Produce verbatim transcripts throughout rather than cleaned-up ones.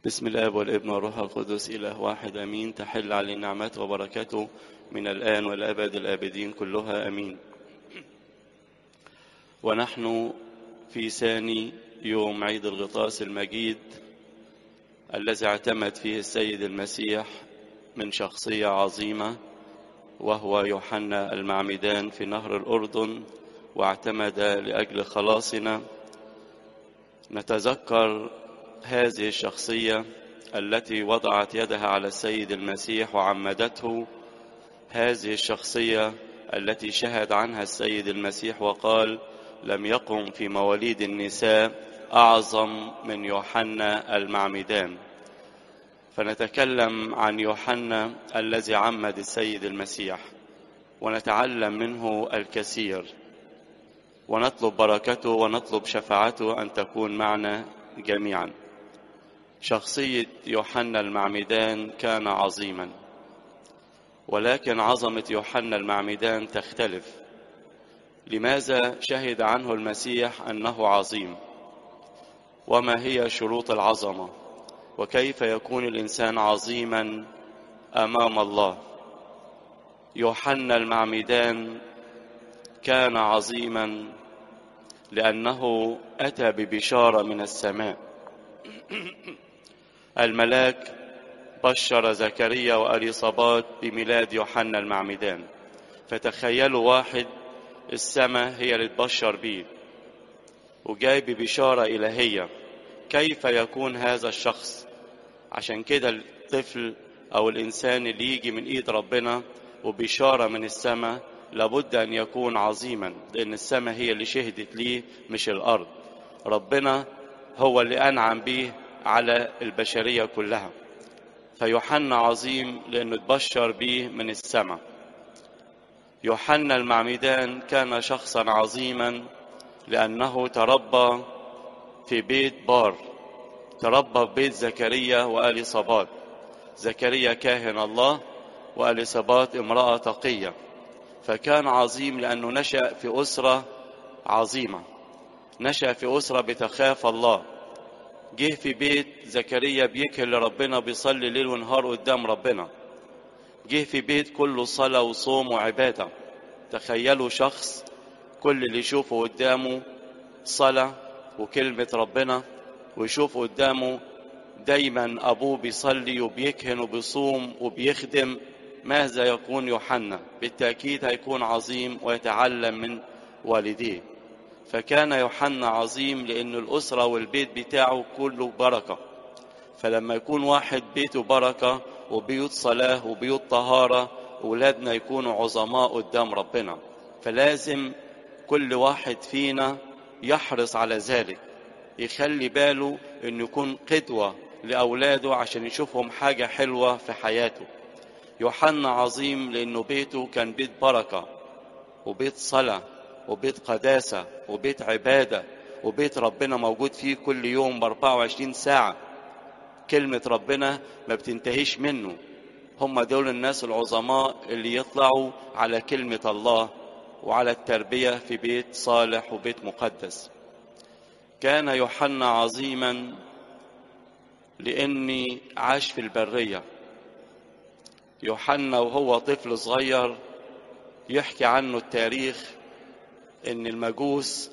بسم الآب والابن والروح القدس إله واحد أمين. تحل علينا نعمته وبركاته من الآن والأبد الآبدين كلها أمين. ونحن في ثاني يوم عيد الغطاس المجيد الذي اعتمد فيه السيد المسيح من شخصية عظيمة وهو يوحنا المعمدان في نهر الأردن، واعتمد لأجل خلاصنا. نتذكر هذه الشخصية التي وضعت يدها على السيد المسيح وعمدته، هذه الشخصية التي شهد عنها السيد المسيح وقال: لم يقم في مواليد النساء أعظم من يوحنا المعمدان. فنتكلم عن يوحنا الذي عمد السيد المسيح ونتعلم منه الكثير، ونطلب بركته ونطلب شفاعته أن تكون معنا جميعا. شخصية يوحنا المعمدان كان عظيما، ولكن عظمة يوحنا المعمدان تختلف. لماذا شهد عنه المسيح أنه عظيم؟ وما هي شروط العظمة؟ وكيف يكون الإنسان عظيما أمام الله؟ يوحنا المعمدان كان عظيما لأنه أتى ببشارة من السماء. الملاك بشر زكريا وأليصابات بميلاد يوحنا المعمدان. فتخيلوا واحد السماء هي اللي تبشر بيه وجاي ببشارة إلهية، كيف يكون هذا الشخص؟ عشان كده الطفل أو الإنسان اللي يجي من إيد ربنا وبشارة من السماء لابد أن يكون عظيما، لأن السماء هي اللي شهدت ليه مش الأرض. ربنا هو اللي أنعم به على البشرية كلها. فيوحنا عظيم لأنه تبشر به من السماء. يوحنا المعمدان كان شخصا عظيما لأنه تربى في بيت بار، تربى في بيت زكريا وأليصابات. زكريا كاهن الله وأليصابات امرأة تقية. فكان عظيم لأنه نشأ في أسرة عظيمة، نشأ في أسرة بتخاف الله. جه في بيت زكريا بيكهل لربنا، بيصلي ليل ونهار قدام ربنا. جه في بيت كله صلاة وصوم وعبادة. تخيلوا شخص كل اللي يشوفه قدامه صلاة وكلمة ربنا، ويشوف قدامه دايما أبوه بيصلي وبيكهن وبيصوم وبيخدم. ماذا يكون يوحنا؟ بالتأكيد هيكون عظيم ويتعلم من والديه. فكان يوحنا عظيم لأن الأسرة والبيت بتاعه كله بركة. فلما يكون واحد بيته بركة وبيوت صلاة وبيوت طهارة، أولادنا يكونوا عظماء قدام ربنا. فلازم كل واحد فينا يحرص على ذلك، يخلي باله أن يكون قدوة لأولاده عشان يشوفهم حاجة حلوة في حياته. يوحنا عظيم لأنه بيته كان بيت بركة وبيت صلاة وبيت قداسة وبيت عبادة وبيت ربنا موجود فيه كل يوم بأربعة وعشرين ساعة. كلمة ربنا ما بتنتهيش منه. هم دول الناس العظماء اللي يطلعوا على كلمة الله وعلى التربية في بيت صالح وبيت مقدس. كان يوحنا عظيما لأني عاش في البرية. يوحنا وهو طفل صغير يحكي عنه التاريخ ان المجوس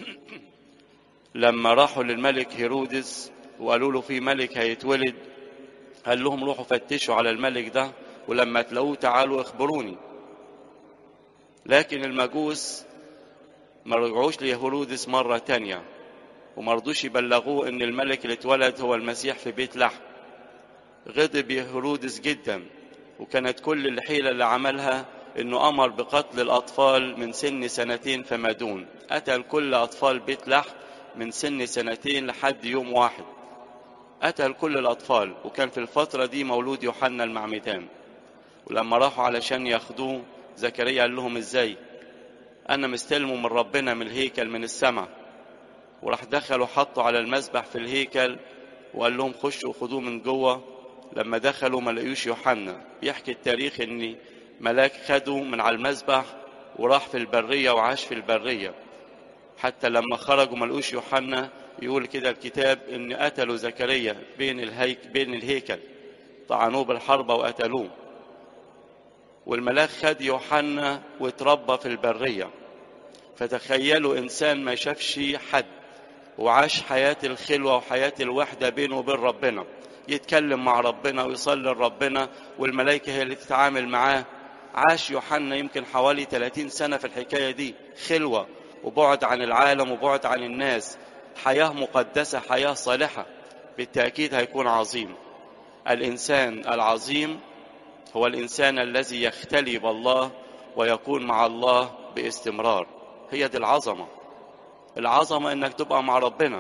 لما راحوا للملك هيرودس وقالوا له في ملك هيتولد، قال لهم روحوا فتشوا على الملك ده، ولما تلاقوه تعالوا اخبروني. لكن المجوس ما رجعوش لهيرودس مرة تانية وما رضوش يبلغوه ان الملك اللي اتولد هو المسيح في بيت لحم. غضب هيرودس جدا، وكانت كل الحيلة اللي عملها انه امر بقتل الاطفال من سن سنتين فما دون. قتل كل اطفال بيت لحم من سن سنتين لحد يوم واحد، قتل كل الاطفال. وكان في الفترة دي مولود يوحنا المعمدان. ولما راحوا علشان ياخدوه زكريا قال لهم ازاي؟ انا مستلمه من ربنا من الهيكل من السماء. وراح دخلوا حطوا على المذبح في الهيكل وقال لهم خشوا خدوه من جوه. لما دخلوا ما لقيوش يوحنا. بيحكي التاريخ ان ملاك خده من على المذبح وراح في البرية وعاش في البرية. حتى لما خرجوا ما لقوش يوحنا يقول كده الكتاب إن قتلوا زكريا بين الهيك بين الهيكل، طعنوه بالحربة وقتلوه. والملاك خد يوحنا واتربى في البرية. فتخيلوا إنسان ما شافش حد وعاش حياة الخلوة وحياة الوحدة بينه وبين ربنا، يتكلم مع ربنا ويصلي لربنا والملائكة هي اللي تتعامل معاه. عاش يوحنا يمكن حوالي ثلاثين سنة في الحكاية دي، خلوة وبعد عن العالم وبعد عن الناس، حياة مقدسة، حياة صالحة. بالتأكيد هيكون عظيم. الإنسان العظيم هو الإنسان الذي يختلي بالله ويكون مع الله باستمرار. هي دي العظمة. العظمة إنك تبقى مع ربنا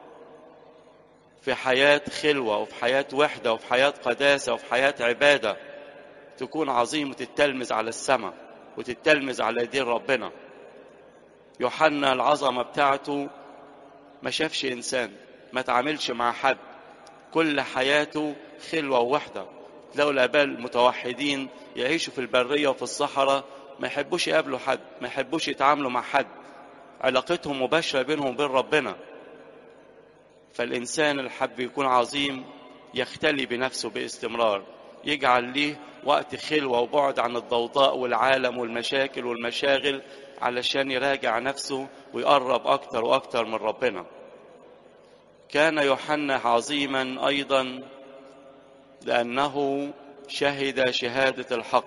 في حياة خلوة وفي حياة وحدة وفي حياة قداسة وفي حياة عبادة، تكون عظيم وتتلمذ على السماء وتتلمذ على دين ربنا. يوحنا العظمة بتاعته ما شافش إنسان، ما تعاملش مع حد، كل حياته خلوة ووحدة. تلاقوا الآباء المتوحدين يعيشوا في البرية وفي الصحراء، ما يحبوش يقابلوا حد، ما يحبوش يتعاملوا مع حد، علاقتهم مباشرة بينهم وبين ربنا. فالإنسان اللي حب يكون عظيم يختلي بنفسه باستمرار، يجعل ليه وقت خلوة وبعد عن الضوضاء والعالم والمشاكل والمشاغل علشان يراجع نفسه ويقرب أكتر وأكتر من ربنا. كان يوحنا عظيما أيضا لأنه شهد شهادة الحق.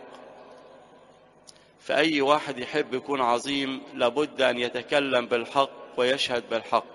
فأي واحد يحب يكون عظيم لابد أن يتكلم بالحق ويشهد بالحق.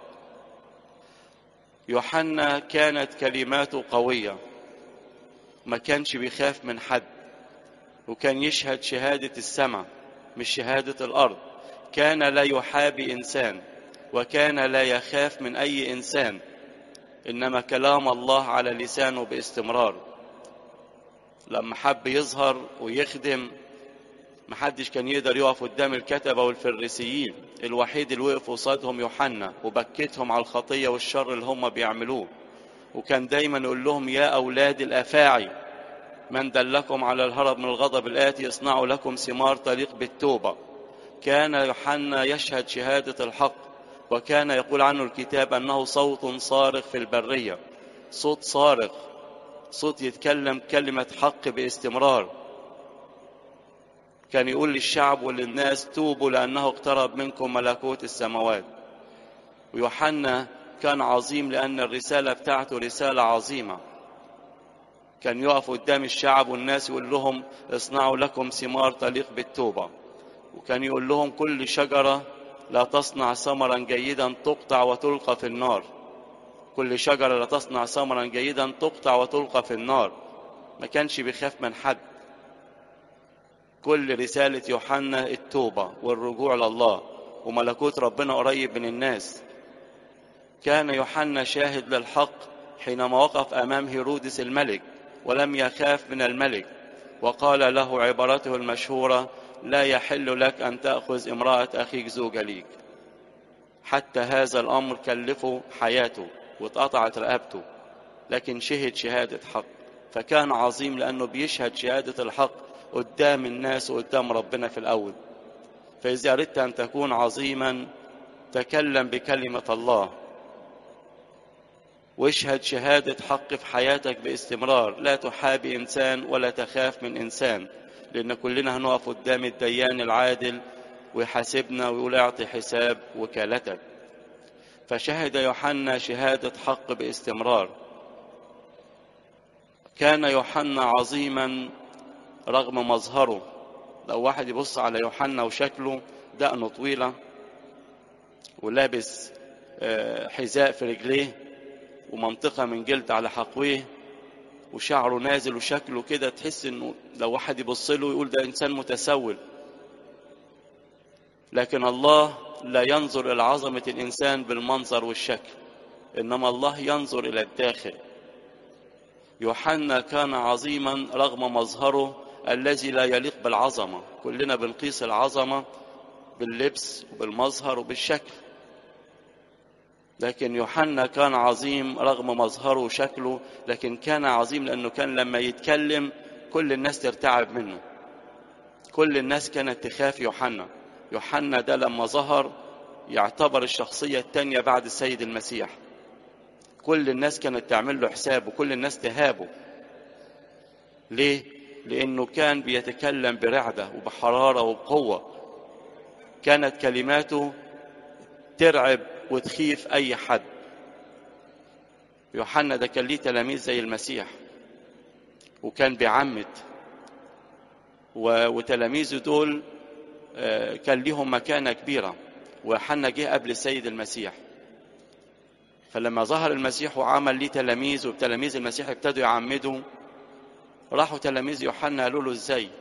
يوحنا كانت كلماته قوية، ما كانش بيخاف من حد، وكان يشهد شهادة السماء مش شهادة الأرض. كان لا يحابي إنسان وكان لا يخاف من أي إنسان، إنما كلام الله على لسانه باستمرار. لما حب يظهر ويخدم محدش كان يقدر يقف قدام الكتبة والفريسيين، الوحيد اللي وقف قصادهم يوحنا وبكتهم على الخطية والشر اللي هم بيعملوه. وكان دايما يقول لهم يا أولاد الأفاعي من دلكم على الهرب من الغضب الآتي يصنع لكم ثمار تليق بالتوبة. كان يوحنا يشهد شهادة الحق، وكان يقول عنه الكتاب أنه صوت صارخ في البرية، صوت صارخ، صوت يتكلم كلمة حق باستمرار. كان يقول للشعب وللناس توبوا لأنه اقترب منكم ملكوت السماوات. ويوحنا كان عظيم لأن الرسالة بتاعته رسالة عظيمة. كان يقف قدام الشعب والناس يقول لهم اصنعوا لكم ثمار تليق بالتوبة. وكان يقول لهم كل شجرة لا تصنع ثمرا جيدا تقطع وتلقى في النار. كل شجرة لا تصنع ثمرا جيدا تقطع وتلقى في النار. ما كانش بيخاف من حد. كل رسالة يوحنا التوبة والرجوع لله وملكوت ربنا قريب من الناس. كان يوحنا شاهد للحق حينما وقف أمام هيرودس الملك ولم يخاف من الملك، وقال له عبارته المشهورة لا يحل لك أن تأخذ امرأة أخيك زوجة ليك. حتى هذا الأمر كلفه حياته واتقطعت رقبته، لكن شهد شهادة حق. فكان عظيم لأنه بيشهد شهادة الحق قدام الناس وقدام ربنا في الأول. فإذا أردت أن تكون عظيما تكلم بكلمة الله واشهد شهادة حق في حياتك باستمرار. لا تحابي إنسان ولا تخاف من إنسان، لأن كلنا هنقف قدام الديان العادل ويحاسبنا ويقول اعطي حساب وكالتك. فشهد يوحنا شهادة حق باستمرار. كان يوحنا عظيما رغم مظهره. لو واحد يبص على يوحنا وشكله دقنه طويلة ولابس حذاء في رجليه ومنطقة من جلد على حقويه وشعره نازل وشكله كده، تحس انه لو واحد يبص له يقول ده انسان متسول. لكن الله لا ينظر الى عظمة الانسان بالمنظر والشكل، انما الله ينظر الى الداخل. يوحنا كان عظيما رغم مظهره الذي لا يليق بالعظمة. كلنا بنقيس العظمة باللبس وبالمظهر وبالشكل، لكن يوحنا كان عظيم رغم مظهره وشكله. لكن كان عظيم لأنه كان لما يتكلم كل الناس ترتعب منه، كل الناس كانت تخاف يوحنا. يوحنا ده لما ظهر يعتبر الشخصية التانية بعد السيد المسيح. كل الناس كانت تعمل له حساب وكل الناس تهابه. ليه؟ لأنه كان بيتكلم برعدة وبحرارة وبقوة، كانت كلماته ترعب وتخيف أي حد. يوحنا ده كان ليه تلاميذ زي المسيح وكان بيعمد، وتلاميذه دول كان ليهم مكانة كبيرة، ويوحنا جه قبل السيد المسيح. فلما ظهر المسيح وعمل ليه تلاميذ وتلاميذ المسيح ابتدوا يعمدوا، راحوا تلاميذ يوحنا قالوا له ازاي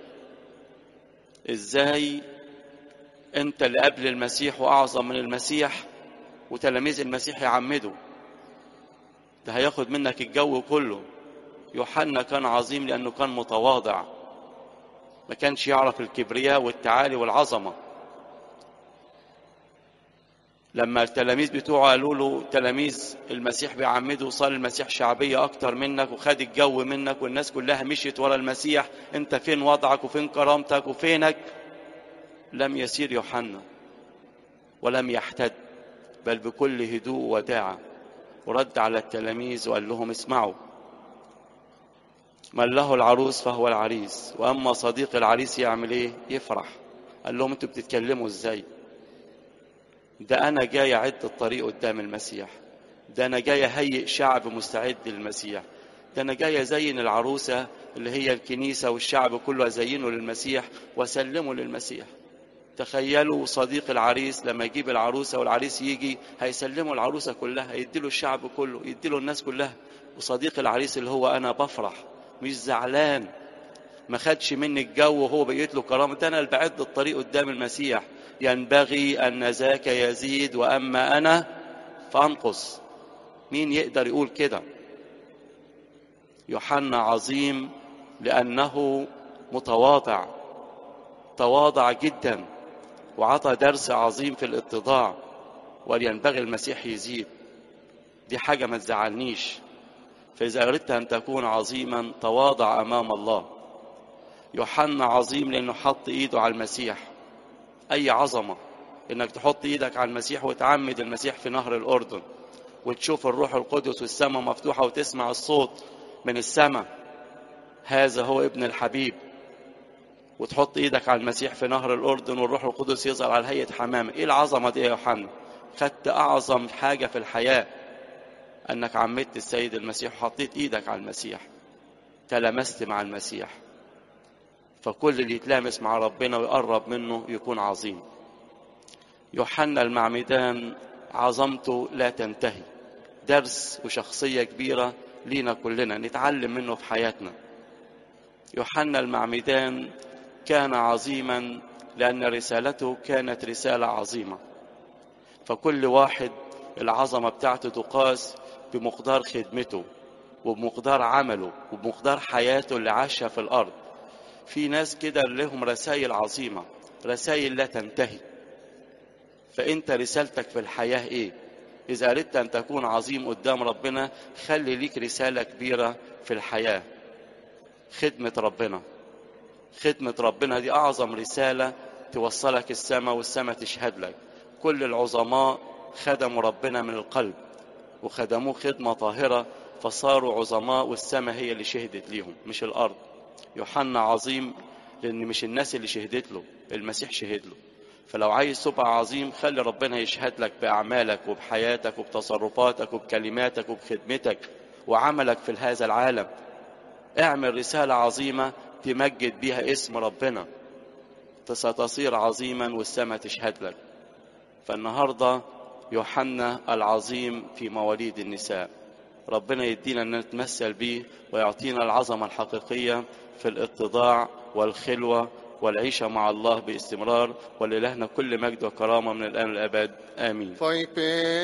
ازاي انت اللي قبل المسيح واعظم من المسيح وتلاميذ المسيح يعمدوا؟ ده هياخد منك الجو كله. يوحنا كان عظيم لانه كان متواضع، ما كانش يعرف الكبرياء والتعالي والعظمة. لما التلاميذ بتوعه قالوا له تلاميذ المسيح بيعمدوا، صار المسيح شعبية أكتر منك وخد الجو منك والناس كلها مشيت ورا المسيح، أنت فين وضعك وفين كرامتك وفينك؟ لم يسير يوحنا ولم يحتد، بل بكل هدوء وداعة ورد على التلاميذ وقال لهم اسمعوا، من له العروس فهو العريس، وأما صديق العريس يعمل ايه؟ يفرح. قال لهم انتوا بتتكلموا ازاي؟ ده أنا جاي أعد الطريق قدام المسيح، ده أنا جاي أهيئ شعب مستعد للمسيح، ده أنا جاي أزين العروسة اللي هي الكنيسة والشعب كله أزينه للمسيح وأسلمه للمسيح. تخيلوا صديق العريس لما يجيب العروسة والعريس يجي هيسلموا العروسة كلها، يديله الشعب كله، يديله الناس كلها. وصديق العريس اللي هو أنا بفرح مش زعلان، ما خدش مني الجو وهو بقيت له كرامة، ده أنا اللي بعد الطريق قدام المسيح. ينبغي أن ذاك يزيد وأما أنا فأنقص. مين يقدر يقول كده؟ يوحنا عظيم لأنه متواضع، تواضع جدا وعطى درس عظيم في الاتضاع. ولينبغي المسيح يزيد، دي حاجة ما تزعلنيش. فإذا أردت أن تكون عظيما تواضع أمام الله. يوحنا عظيم لأنه حط إيده على المسيح. أي عظمة إنك تحط إيدك على المسيح وتعمد المسيح في نهر الأردن وتشوف الروح القدس والسماء مفتوحة وتسمع الصوت من السماء، هذا هو ابن الحبيب. وتحط إيدك على المسيح في نهر الأردن والروح القدس يظهر على هيئة حمامة. إيه العظمة دي يا يوحنا؟ خدت أعظم حاجة في الحياة، أنك عمدت السيد المسيح وحطيت إيدك على المسيح، تلمست مع المسيح. فكل اللي يتلامس مع ربنا ويقرب منه يكون عظيم. يوحنا المعمدان عظمته لا تنتهي، درس وشخصية كبيرة لينا كلنا نتعلم منه في حياتنا. يوحنا المعمدان كان عظيما لأن رسالته كانت رسالة عظيمة. فكل واحد العظمة بتاعته تقاس بمقدار خدمته وبمقدار عمله وبمقدار حياته اللي عاشها في الأرض. في ناس كده لهم رسائل عظيمة، رسائل لا تنتهي. فأنت رسالتك في الحياة إيه؟ إذا أردت أن تكون عظيم قدام ربنا خلي ليك رسالة كبيرة في الحياة. خدمة ربنا، خدمة ربنا دي أعظم رسالة توصلك السماء والسماء تشهد لك. كل العظماء خدموا ربنا من القلب وخدموه خدمة طاهرة فصاروا عظماء، والسماء هي اللي شهدت ليهم مش الأرض. يوحنا عظيم لأن مش الناس اللي شهدت له، المسيح شهد له. فلو عايز تبقى عظيم خلي ربنا يشهد لك بأعمالك وبحياتك وبتصرفاتك وبكلماتك وبخدمتك وعملك في هذا العالم. اعمل رسالة عظيمة تمجد بها اسم ربنا، ستصير عظيما والسماء تشهد لك. فالنهاردة يوحنا العظيم في مواليد النساء، ربنا يدينا أن نتمثل به ويعطينا العظمة الحقيقية في الاتضاع والخلوة والعيشة مع الله باستمرار. ولإلهنا كل مجد وكرامة من الآن والأبد آمين.